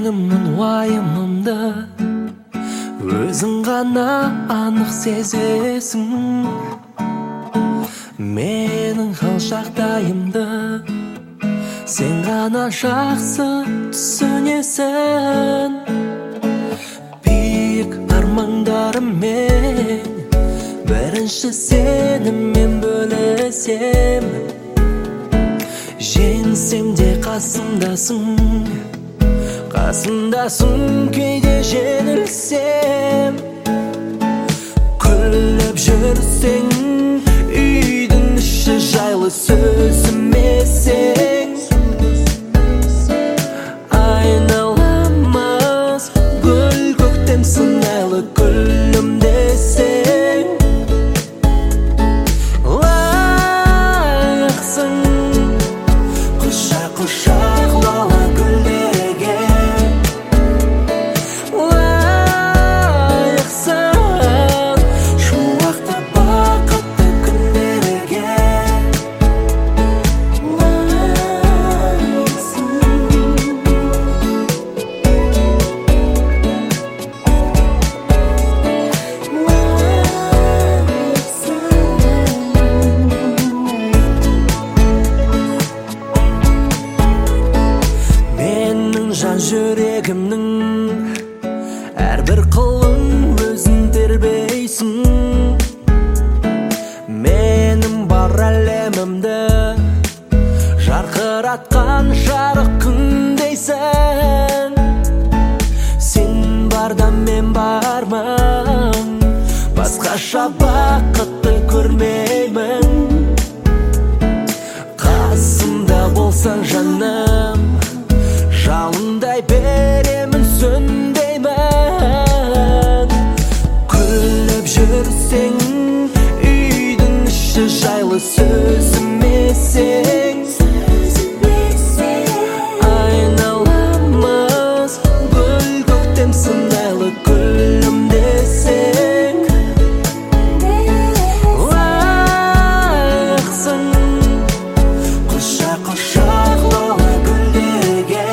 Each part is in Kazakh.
Өзіңімнің уайымымды өзің ғана анық сезесің. Менің хал жағдайымды сен ғана жақсы түсінесің. Биік армандарыммен бірінші сеніммен бөлесем. Жеңсем де қасымдасың, кейде жеңілсем. Күліп жүрсең, үйдің іші жайлы сөзімесең. Айналамыз гүл көктем сыңайлы күлім десең. Лайықсың құшақ лала гүлдерге. Лайықсың шуақты бақытты күндерге. Менің жан жүрегімнің әрбір қылын өзің тербейсің. Менің бар әлемімді жарқыратқан жарық күндейсің. Сен барда мен бармын, басқаша бақытты көрмеймін. Қасымда болсаң жаным, жалындай беремін, сөнбеймін. Күліп жүрсең, үйдің іші жайлы сөзімесең. Айналамыз гүл көктем сыңайлы күлім десең. Лайықсың құшақ лала гүлдерге.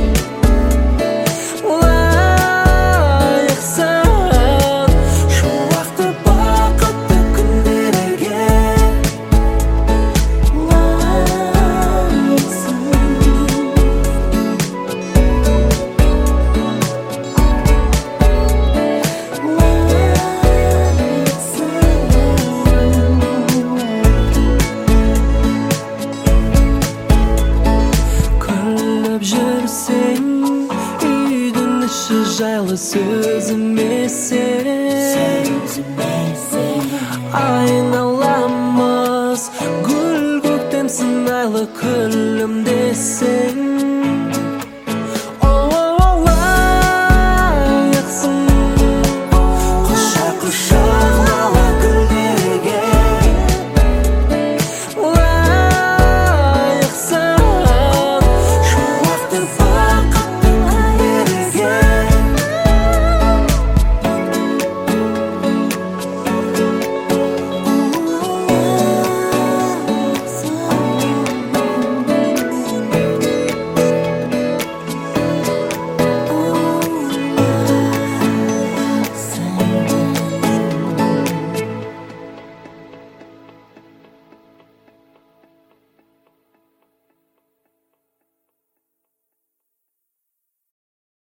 Лайықсың шуақты бақытты күндерге. Күліп жүрсең, үйдің іші жайлы сөзімесең. Айналамыз гүл көктем сыңайлы күлім десең.